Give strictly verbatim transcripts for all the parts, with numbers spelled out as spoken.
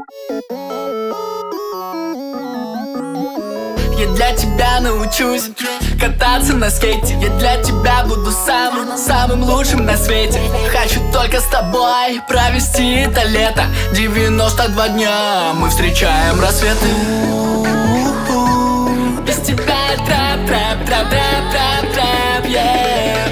Я для тебя научусь кататься на скейте. Я для тебя буду самым, самым лучшим на свете. Хочу только с тобой провести это лето. девяносто два дня мы встречаем рассветы. Без тебя трэп, трэп, трэп, трэп, трэп, трэп, yeah.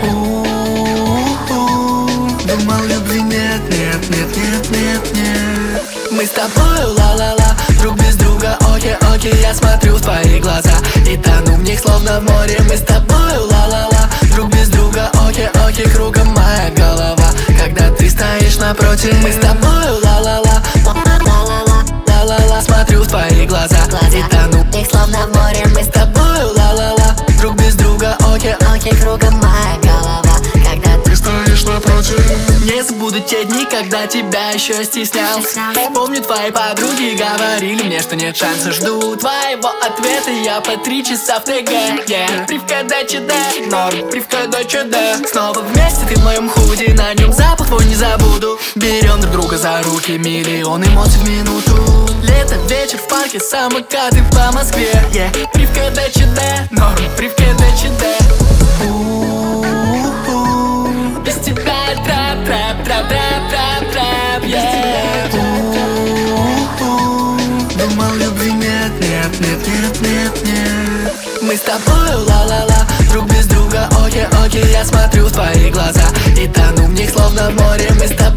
Думал, любви нет, нет, нет, нет, нет, нет. Мы с тобою ла-ла-ла, друг без друга, окей, окей. Я смотрю в твои глаза и тону в них словно в море. Мы с тобою ла-ла-ла, друг без друга, окей, окей. Кругом моя голова, когда ты стоишь напротив. Мы с тобою ла-ла-ла, ла-ла-ла, ла-ла-ла. Смотрю в твои глаза и тону в них словно в море. Мы с тобою ла-ла-ла, друг без друга, окей, окей. Кругом моя голова, когда ты стоишь напротив. Не забуду те дни, когда тебя еще стеснялся. Помню, твои подруги говорили мне, что нет шанса. Жду твоего ответа, я по три часа в ТГ, yeah. Привка ДЧД, норм, привка ДЧД. Снова вместе, ты в моем худи, на нем запах твой не забуду. Берем друг друга за руки, миллион эмоций в минуту. Лето, вечер в парке, самокаты по Москве, yeah. Привка ДЧД, норм, привка ДЧД. Без тебя трэп, трэп, трэп, трэп, трэп, трэп, yeah. Думал, любви нет, нет, нет, нет, нет, нет. Мы с тобою ла-ла-ла, друг без друга, окей, окей. Я смотрю в твои глаза и тону в них словно в море. Мы с тобой